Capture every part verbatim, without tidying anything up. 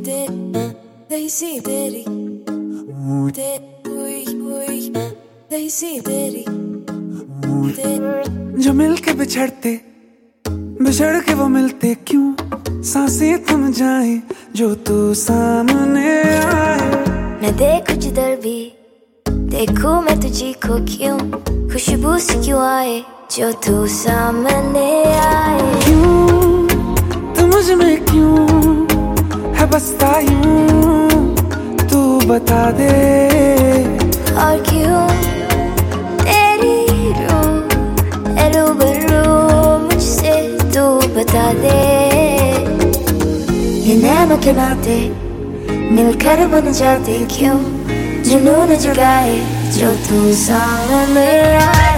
Daisy तेरी Daisy तेरी जो मिलके बिछड़ते बिछड़ के वो मिलते क्यों सांसें थम जाए जो तू सामने आए। मैं देखूं जिधर भी देखूं मैं तुझी को क्यों खुशबू से क्यों आए जो तू सामने आए। क्यों तू मुझ में क्यों है बसता यूं तू बता दे। और क्यों तेरी रूह है रूबरू मुझसे तू बता दे। ये नैनों के नाते मिलकर बन जाते क्यों जुनून जगाए जो तू सामने आए।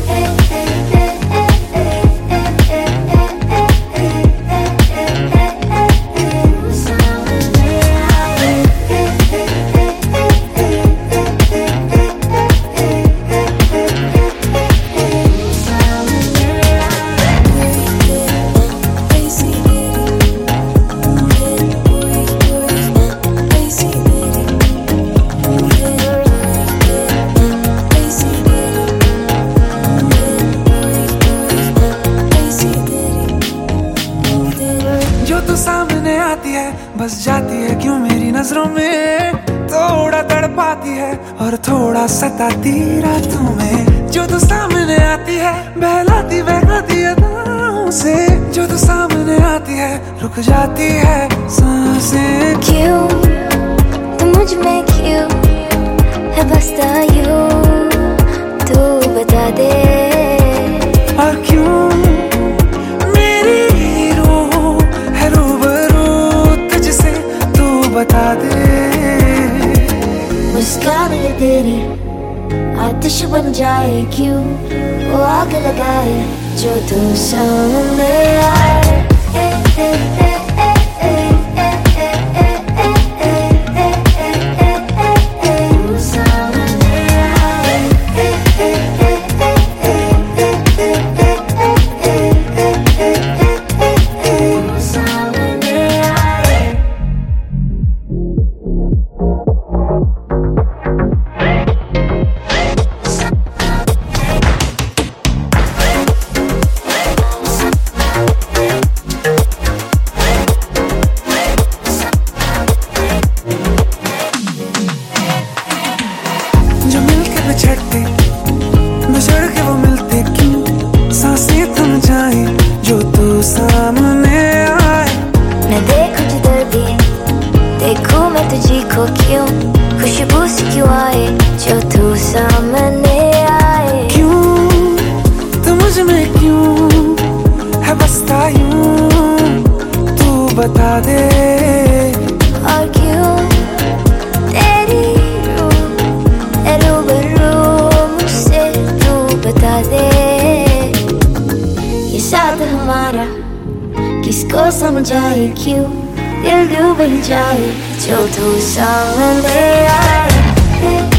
सामने आती है बस जाती है क्यों मेरी नजरों में थोड़ा तड़पाती है और थोड़ा सताती रातों में। जो तू सामने आती है बहलाती बहलाती अदाओं से जो तू सामने आती है रुक जाती है सांसें। क्यों तू मुझ में क्यों है बसता यूं तू बता दे। और क्यों बता दे। मुस्कान है तेरी आतिश बन जाए क्यों वो आग लगाए जो तू सामने आए। बिछड़ते बिछड़ के वो मिलते क्यों सांसें थम जाए जो तू सामने आए। मैं देखूं जिधर भी देखूं मैं तुझी को क्यों खुशबू से क्यों आए जो तू सामने आए। क्यों तू मुझ में क्यों है बसता यूं तू बता दे। और क्यों तेरी बता दे। ये साथ हमारा किसको समझाए क्यों दिल डूब जाए जो तू सामने आए।